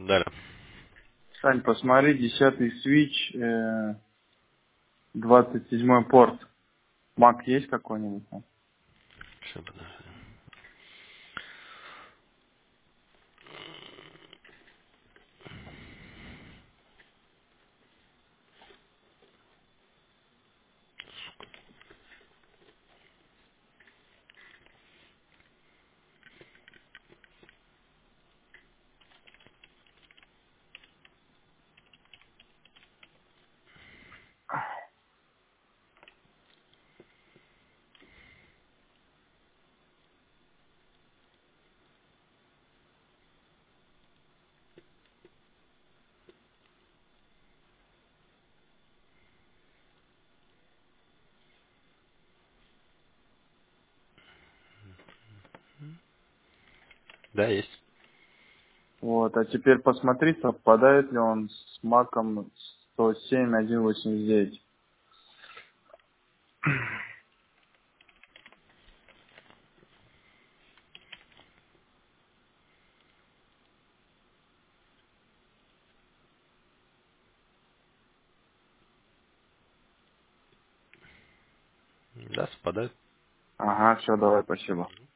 Далее. Сань, посмотри, 10-й свич, 27-й порт. Мак есть какой-нибудь? Сейчас, подожди. Да, есть. Вот, а теперь посмотри, совпадает ли он с маком 107.1.89. Да, совпадает. Ага, все, давай, спасибо.